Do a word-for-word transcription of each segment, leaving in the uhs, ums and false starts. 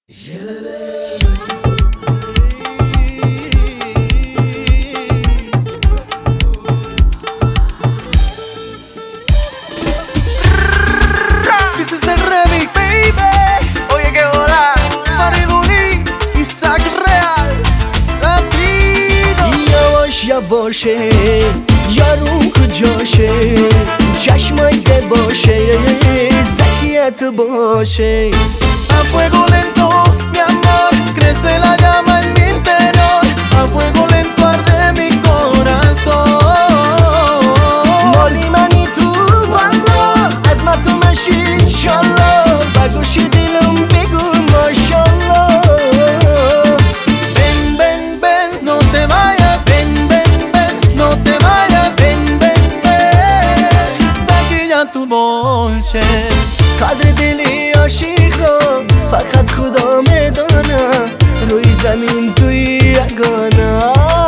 This is the remix, baby. Oye, que hola. Fariduni, Isaac Real, Latino. یواش یواشه یارو کجاشه چشمای زباشه ذکیت باشه A fuego lento, mi amor, crece la llama en mi interior. A fuego lento arde mi corazón. مالی منی تو والا از ما تو مشی انشالله بگوشی دلم بگو ماشالله Ven, ven, ven, no te vayas. Ven, ven, ven, no te vayas. Ven, ven, ven, ساقی جان تو بولشه. قدر دلی عاشقا فقط خدا میدانه روی زمین توی یگانه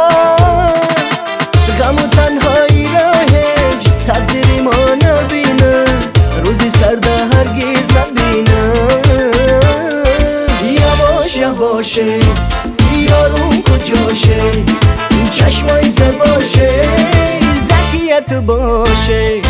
غم و تنهایی را هیچ تقدیری ما نبینه روزی سرده هرگز نبینه یواش یواشه یارو کجاشه چشمای زباشه ذکیت باشه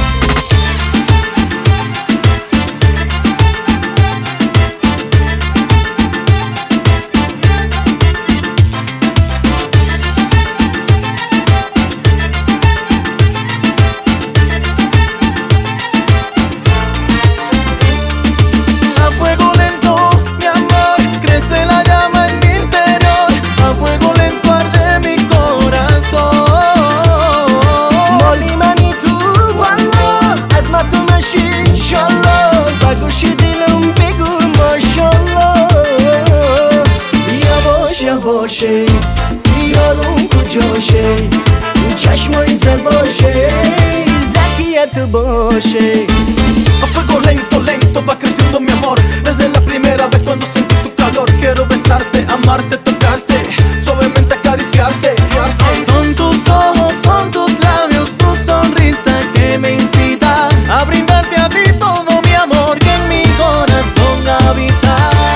انشالله بگوشی دلم بگو ماشالله یواش یواشه یارو کجاشه چشمای زباشه ذکیت باشه A fuego lento, lento va creciendo mi amor. Desde la primera vez cuando sentí tu calor quiero besarte, amarte, tocarte, suavemente acariciarte. Son tus ojos, son tus labios, tu sonrisa que me incita a brindarte a ti todo mi amor que en mi corazón habita.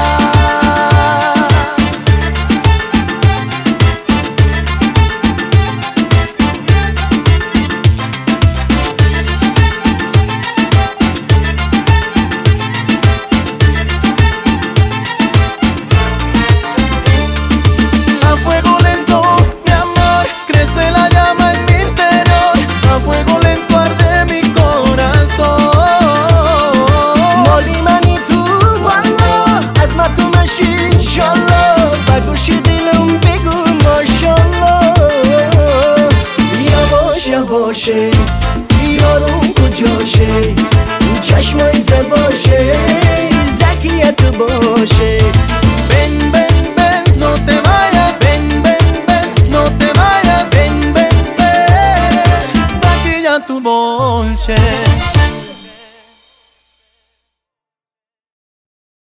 A fuego lento, mi amor, crece la llama en mi interior. A fuego lento arde mi corazón. مالی منی تو والا از ما تو مشی انشالله بگوشی دلم بگو ماشالله یواش یواشه یارو کجاشه چشمای زباشه ذکیت باشه Ven, ven, ven, no te vayas. Ven, ven, ven, no te vayas. Ven, ven, ven, saquilla tu bolche.